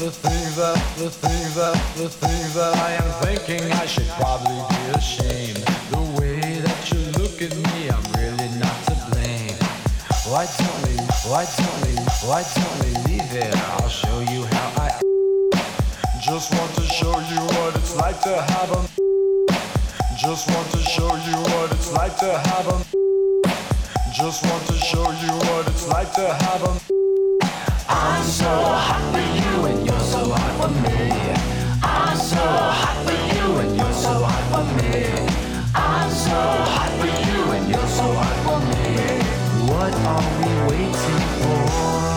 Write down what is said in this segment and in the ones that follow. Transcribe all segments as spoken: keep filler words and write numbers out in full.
the things that, the things that, the things that I am thinking, I should probably be ashamed. The way that you look at me, I'm really not to blame. Why don't we, why don't we, why don't we leave it? I'll show you how I just want to show you what it's like to have a just want to show you what it's like to have a just want to show you what it's like to have a I'm so hot for you and you're so hot for me. I'm so hot for you and you're so hot for me. I'm so hot for you and you're so hot for me. What are we waiting for?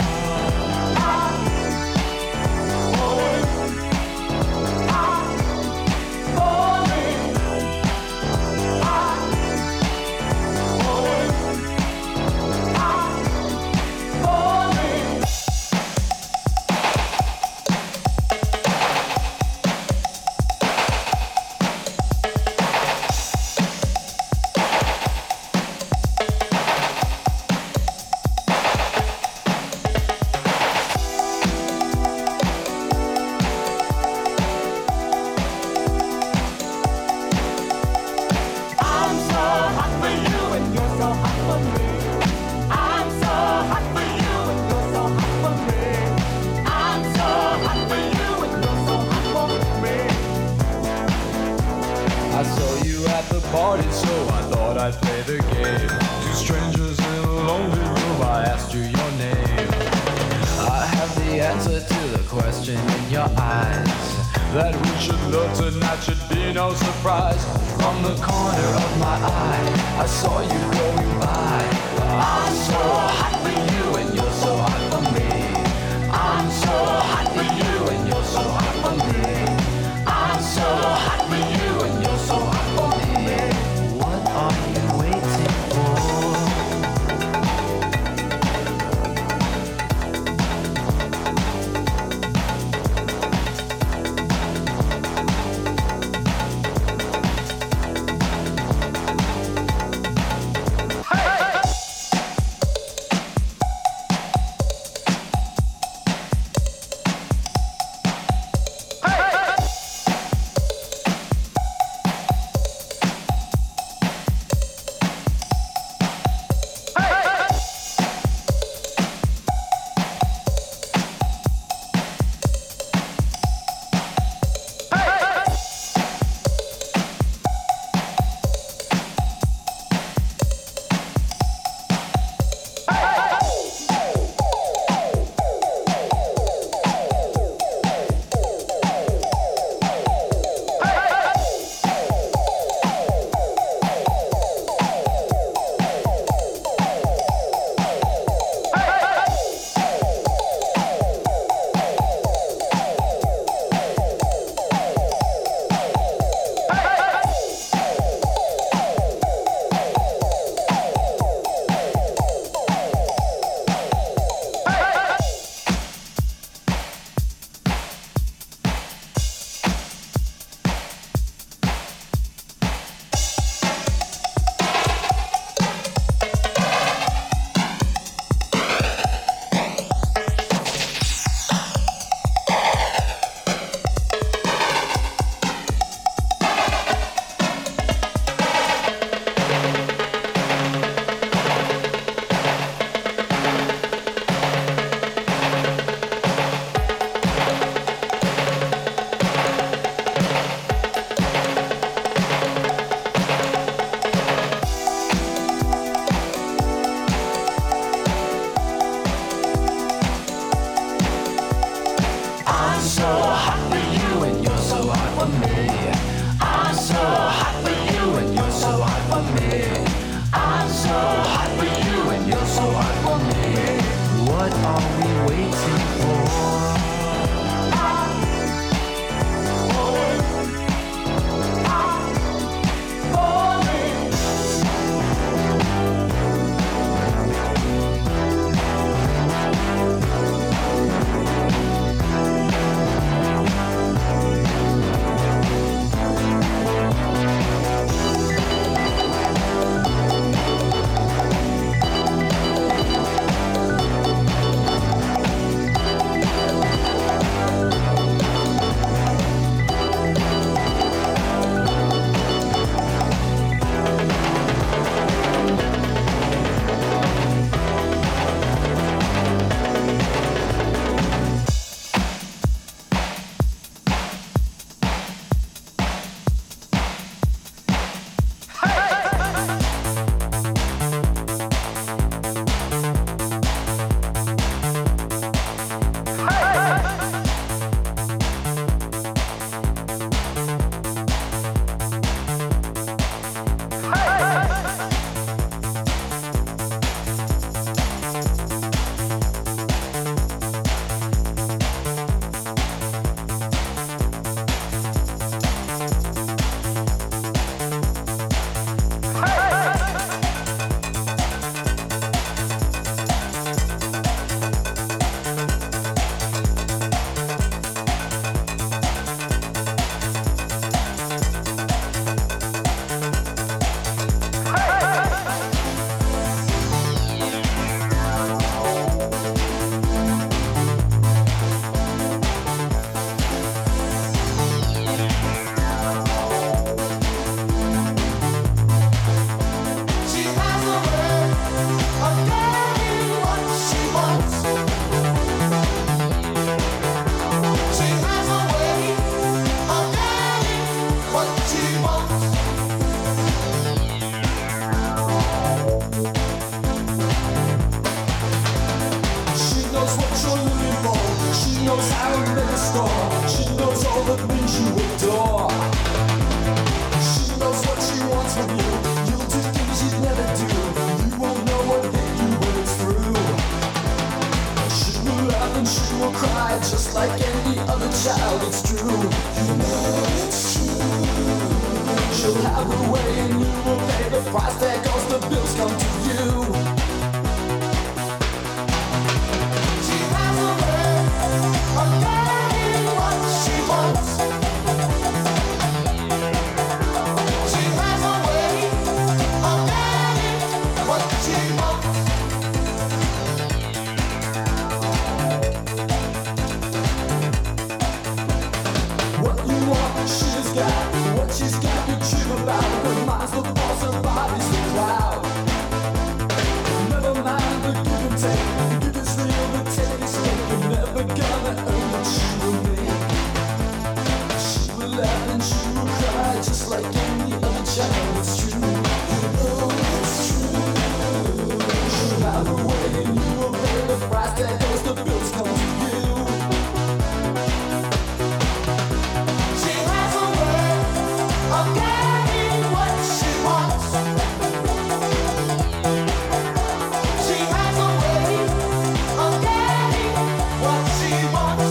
price tag, cause the bills come to you. She has a way of getting what she wants. She has a way of getting what she wants. What you want, she's got. What she's got, you dream about. Her mind's the boss, her body's the cloud. Never mind the give and take. The give is real, the take is fake. You're never gonna earn what she will make. She will laugh and she will cry, just like any other child. It's true, you know it's true. She'll have her way and you will pay the price that goes, the bills come to you. She has a way of getting what she wants. She has a way of getting what she wants.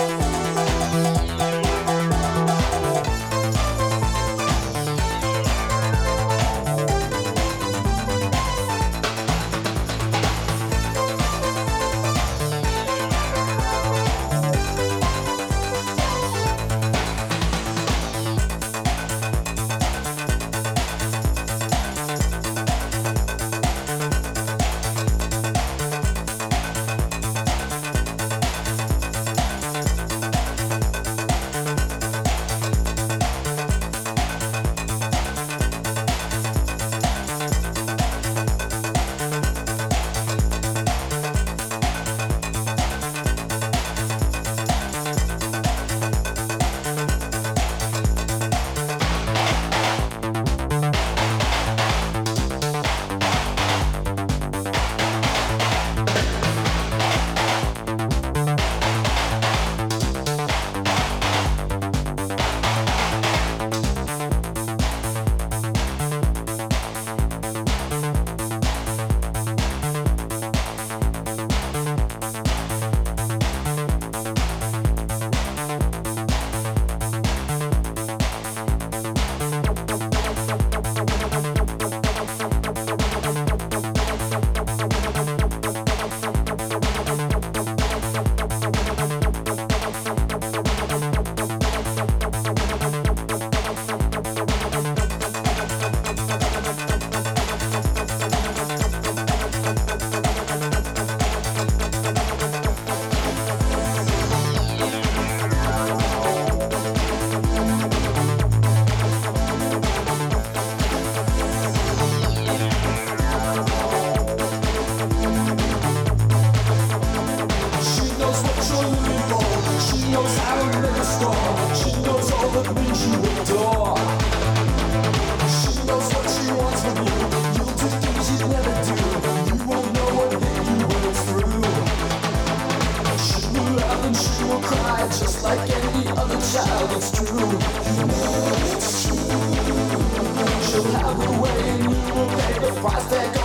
She knows what you're looking for. She knows how to make a score. She knows all the things you adore. She knows what she wants from you. You'll do things you'd never do. You won't know what hit you when it's through. She will laugh and she will cry, just like any other child. It's true, you know it's true. She'll have her way and you will pay the price tag.